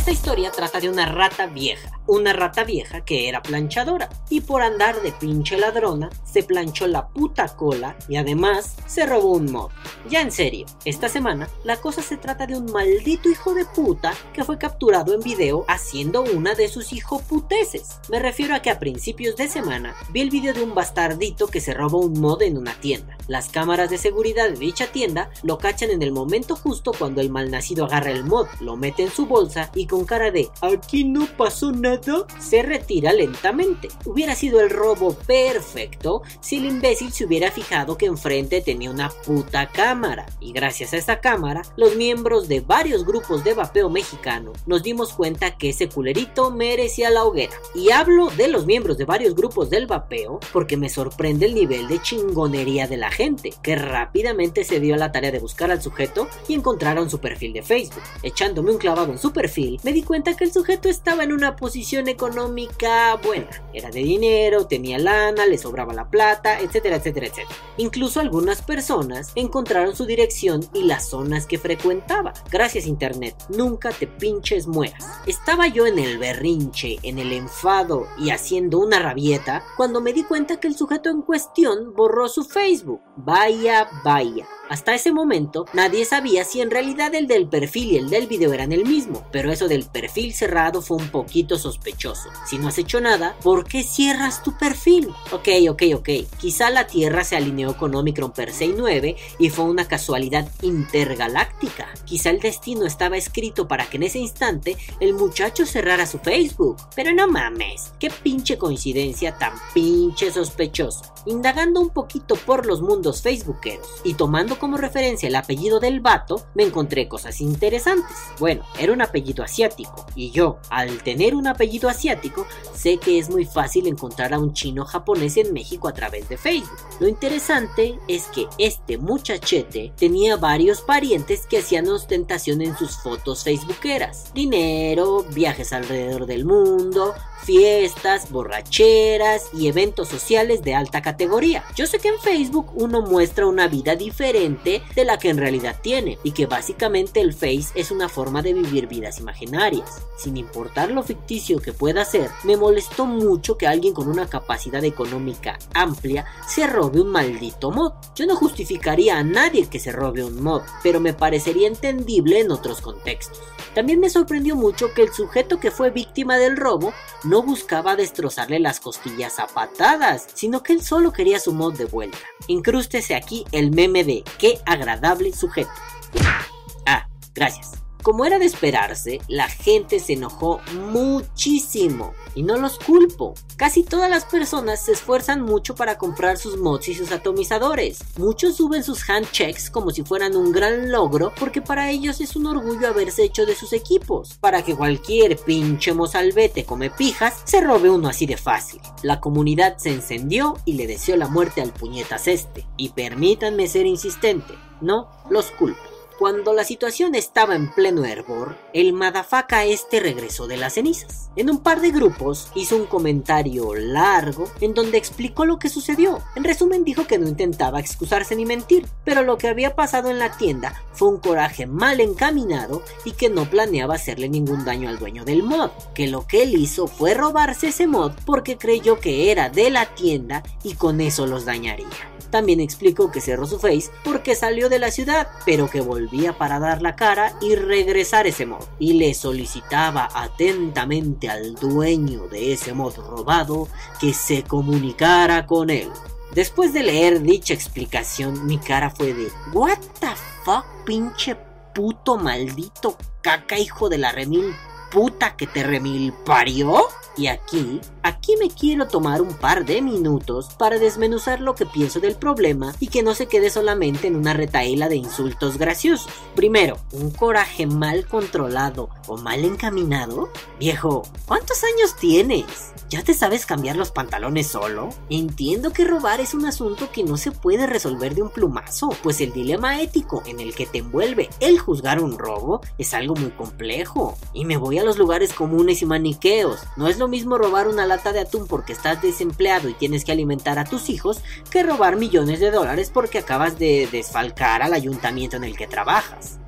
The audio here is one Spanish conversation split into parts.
Esta historia trata de una rata vieja que era planchadora y por andar de pinche ladrona se planchó la puta cola y además se robó un mod. Ya en serio, esta semana la cosa se trata de un maldito hijo de puta que fue capturado en video haciendo una de sus hijoputeces. Me refiero a que a principios de semana vi el video de un bastardito que se robó un mod en una tienda. Las cámaras de seguridad de dicha tienda lo cachan en el momento justo cuando el malnacido agarra el mod, lo mete en su bolsa y con cara de "aquí no pasó nada", se retira lentamente. Hubiera sido el robo perfecto si el imbécil se hubiera fijado que enfrente tenía una puta cámara, y gracias a esa cámara los miembros de varios grupos de vapeo mexicano nos dimos cuenta que ese culerito merecía la hoguera. Y hablo de los miembros de varios grupos del vapeo porque me sorprende el nivel de chingonería de la gente, que rápidamente se dio a la tarea de buscar al sujeto y encontraron su perfil de Facebook. Echándome un clavado en su perfil, me di cuenta que el sujeto estaba en una posición económica buena. Era de dinero, tenía lana, le sobraba la plata, etcétera, etcétera, etcétera. Incluso algunas personas encontraron su dirección y las zonas que frecuentaba. Gracias internet, nunca te pinches mueras. Estaba yo en el berrinche, en el enfado y haciendo una rabieta cuando me di cuenta que el sujeto en cuestión borró su Facebook. Vaya. Hasta ese momento nadie sabía si en realidad el del perfil y el del video eran el mismo, pero eso del perfil cerrado fue un poquito sospechoso. Si no has hecho nada, ¿por qué cierras tu perfil? Ok, quizá la Tierra se alineó con Omicron Persei 9 y fue una casualidad intergaláctica. Quizá el destino estaba escrito para que en ese instante el muchacho cerrara su Facebook. Pero no mames, qué pinche coincidencia tan pinche sospechosa. Indagando un poquito por los mundos facebookeros y tomando como referencia el apellido del vato, me encontré cosas interesantes. Bueno, era un apellido asiático y yo, al tener un apellido asiático, sé que es muy fácil encontrar a un chino japonés en México a través de Facebook. Lo interesante es que este muchachete tenía varios parientes que hacían ostentación en sus fotos facebookeras: dinero, viajes alrededor del mundo, fiestas, borracheras y eventos sociales de alta categoría. Yo sé que en Facebook uno muestra una vida diferente de la que en realidad tiene y que básicamente el Face es una forma de vivir vidas imaginarias. Sin importar lo ficticio que pueda ser, me molestó mucho que alguien con una capacidad económica amplia se robe un maldito mod. Yo no justificaría a nadie que se robe un mod, pero me parecería entendible en otros contextos. También me sorprendió mucho que el sujeto que fue víctima del robo no buscaba destrozarle las costillas a patadas, sino que él solo quería su mod de vuelta. Incrústese aquí el meme de "qué agradable sujeto". Gracias. Como era de esperarse, la gente se enojó muchísimo y no los culpo. Casi todas las personas se esfuerzan mucho para comprar sus mods y sus atomizadores. Muchos suben sus handchecks como si fueran un gran logro porque para ellos es un orgullo haberse hecho de sus equipos, para que cualquier pinche mozalbete come pijas se robe uno así de fácil. La comunidad se encendió y le deseó la muerte al puñetas este. Y permítanme ser insistente, no los culpo. Cuando la situación estaba en pleno hervor, el madafaka este regresó de las cenizas. En un par de grupos hizo un comentario largo en donde explicó lo que sucedió. En resumen, dijo que no intentaba excusarse ni mentir, pero lo que había pasado en la tienda fue un coraje mal encaminado y que no planeaba hacerle ningún daño al dueño del mod, que lo que él hizo fue robarse ese mod porque creyó que era de la tienda y con eso los dañaría. También explicó que cerró su Face porque salió de la ciudad, pero que volvía para dar la cara y regresar ese mod. Y le solicitaba atentamente al dueño de ese mod robado que se comunicara con él. Después de leer dicha explicación, mi cara fue de "what the fuck, pinche puto maldito caca hijo de la remil puta que te remil parió". Y aquí me quiero tomar un par de minutos para desmenuzar lo que pienso del problema y que no se quede solamente en una retahíla de insultos graciosos. Primero, ¿un coraje mal controlado o mal encaminado? Viejo, ¿cuántos años tienes? ¿Ya te sabes cambiar los pantalones solo? Entiendo que robar es un asunto que no se puede resolver de un plumazo, pues el dilema ético en el que te envuelve el juzgar un robo es algo muy complejo. Y me voy a los lugares comunes y maniqueos. No es lo mismo robar una lata de atún porque estás desempleado y tienes que alimentar a tus hijos que robar millones de dólares porque acabas de desfalcar al ayuntamiento en el que trabajas.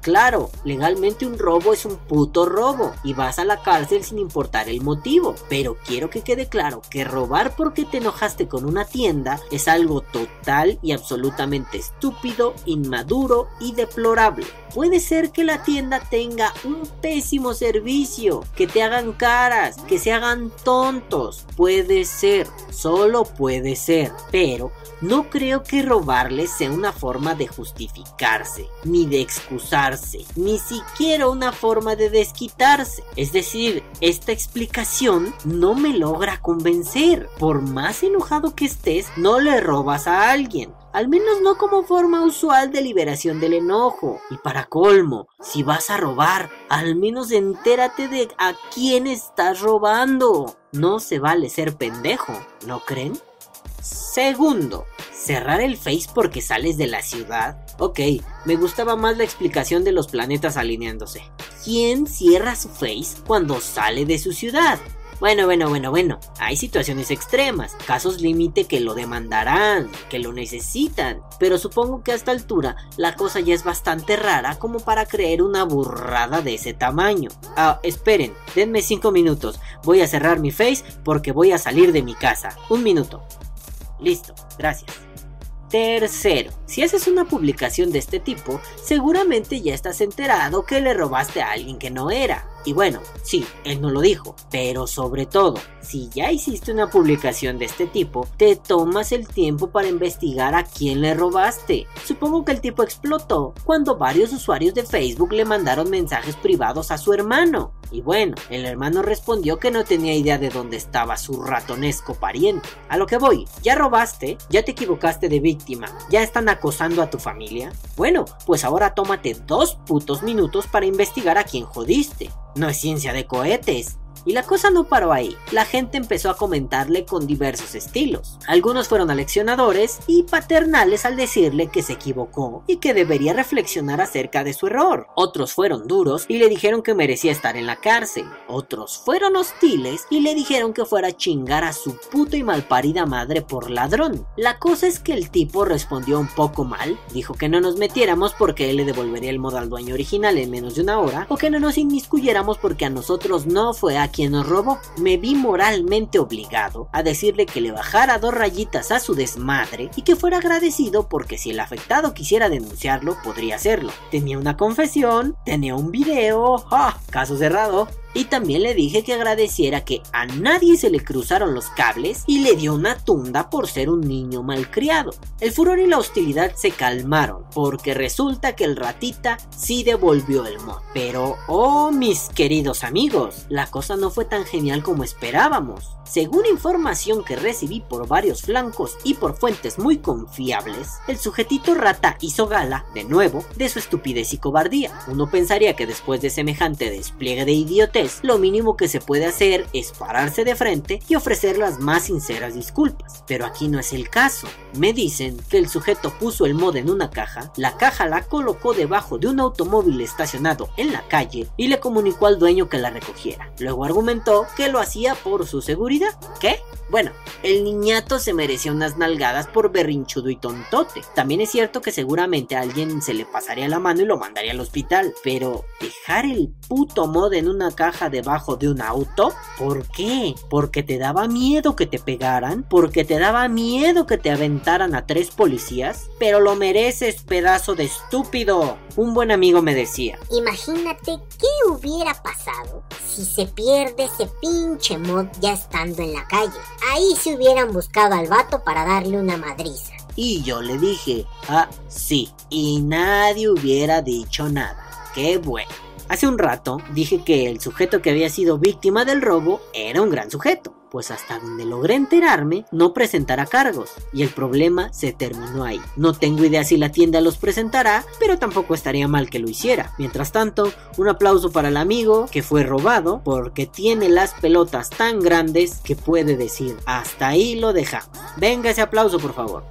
Claro, legalmente un robo es un puto robo y vas a la cárcel sin importar el motivo, pero quiero que quede claro que robar porque te enojaste con una tienda es algo total y absolutamente estúpido, inmaduro y deplorable. Puede ser que la tienda tenga un pésimo servicio, que te hagan caras, que se hagan tontos, puede ser, solo puede ser, pero no creo que robarles sea una forma de justificarse, ni de excusarse, ni siquiera una forma de desquitarse. Es decir, esta explicación no me logra convencer. Por más enojado que estés, no le robas a alguien. Al menos no como forma usual de liberación del enojo. Y para colmo, si vas a robar, al menos entérate de a quién estás robando. No se vale ser pendejo, ¿no creen? Segundo, cerrar el Face porque sales de la ciudad. Ok, me gustaba más la explicación de los planetas alineándose. ¿Quién cierra su Face cuando sale de su ciudad? Bueno, hay situaciones extremas, casos límite que lo demandarán, que lo necesitan, pero supongo que a esta altura la cosa ya es bastante rara como para creer una burrada de ese tamaño. Esperen, denme 5 minutos, voy a cerrar mi Face porque voy a salir de mi casa. 1 minuto. Listo, gracias. Tercero, si haces una publicación de este tipo, seguramente ya estás enterado que le robaste a alguien que no era. Y bueno, sí, él no lo dijo, pero sobre todo, si ya hiciste una publicación de este tipo, te tomas el tiempo para investigar a quién le robaste. Supongo que el tipo explotó cuando varios usuarios de Facebook le mandaron mensajes privados a su hermano. Y bueno, el hermano respondió que no tenía idea de dónde estaba su ratonesco pariente. A lo que voy, ¿ya robaste? ¿Ya te equivocaste de víctima? ¿Ya están acosando a tu familia? Bueno, pues ahora tómate 2 putos minutos para investigar a quién jodiste. No es ciencia de cohetes. Y la cosa no paró ahí, la gente empezó a comentarle con diversos estilos. Algunos fueron aleccionadores y paternales al decirle que se equivocó y que debería reflexionar acerca de su error. Otros fueron duros y le dijeron que merecía estar en la cárcel. Otros fueron hostiles y le dijeron que fuera a chingar a su puta y malparida madre por ladrón. La cosa es que el tipo respondió un poco mal, dijo que no nos metiéramos porque él le devolvería el mod al dueño original en menos de 1 hora, o que no nos inmiscuyéramos porque a nosotros no fue a quien nos robó. Me vi moralmente obligado a decirle que le bajara 2 rayitas a su desmadre y que fuera agradecido porque si el afectado quisiera denunciarlo, podría hacerlo. Tenía una confesión, tenía un video, caso cerrado. Y también le dije que agradeciera que a nadie se le cruzaron los cables y le dio una tunda por ser un niño malcriado. El furor y la hostilidad se calmaron porque resulta que el ratita sí devolvió el mod. Pero, mis queridos amigos, la cosa no fue tan genial como esperábamos. Según información que recibí por varios flancos y por fuentes muy confiables, el sujetito rata hizo gala, de nuevo, de su estupidez y cobardía. Uno pensaría que después de semejante despliegue de idiotez, lo mínimo que se puede hacer es pararse de frente y ofrecer las más sinceras disculpas. Pero aquí no es el caso. Me dicen que el sujeto puso el mod en una caja, la caja la colocó debajo de un automóvil estacionado en la calle y le comunicó al dueño que la recogiera. Luego argumentó que lo hacía por su seguridad. ¿Qué? Bueno, el niñato se merecía unas nalgadas por berrinchudo y tontote. También es cierto que seguramente a alguien se le pasaría la mano y lo mandaría al hospital, pero ¿dejar el puto mod en una caja debajo de un auto? ¿Por qué? ¿Porque te daba miedo que te pegaran? ¿Porque te daba miedo que te aventaran a 3 policías? Pero lo mereces, pedazo de estúpido. Un buen amigo me decía: imagínate qué hubiera pasado si se pierde ese pinche mod ya estando en la calle. Ahí se hubieran buscado al vato para darle una madriza. Y yo le dije: sí. Y nadie hubiera dicho nada. ¡Qué bueno! Hace un rato dije que el sujeto que había sido víctima del robo era un gran sujeto, pues hasta donde logré enterarme no presentará cargos, y el problema se terminó ahí. No tengo idea si la tienda los presentará, pero tampoco estaría mal que lo hiciera. Mientras tanto, un aplauso para el amigo que fue robado, porque tiene las pelotas tan grandes que puede decir: hasta ahí lo dejamos. Venga ese aplauso, por favor.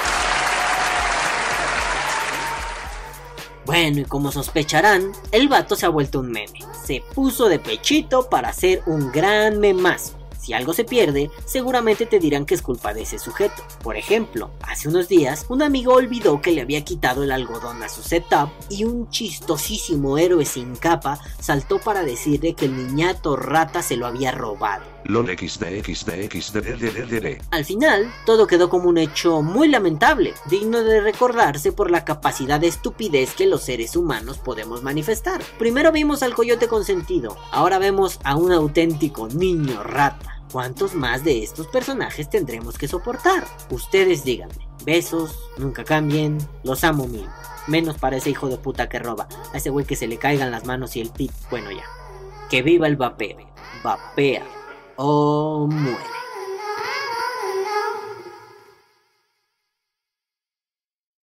Bueno, y como sospecharán, el vato se ha vuelto un meme. Se puso de pechito para hacer un gran memazo. Si algo se pierde, seguramente te dirán que es culpa de ese sujeto. Por ejemplo, hace unos días, un amigo olvidó que le había quitado el algodón a su setup y un chistosísimo héroe sin capa saltó para decirle que el niñato rata se lo había robado. LOL XD. Al final, todo quedó como un hecho muy lamentable, digno de recordarse por la capacidad de estupidez que los seres humanos podemos manifestar. Primero vimos al coyote consentido, ahora vemos a un auténtico niño rata. ¿Cuántos más de estos personajes tendremos que soportar? Ustedes díganme. Besos, nunca cambien, los amo mil. Menos para ese hijo de puta que roba, a ese güey que se le caigan las manos y el pit. Bueno ya. Que viva el vapeo. Vapea o muere.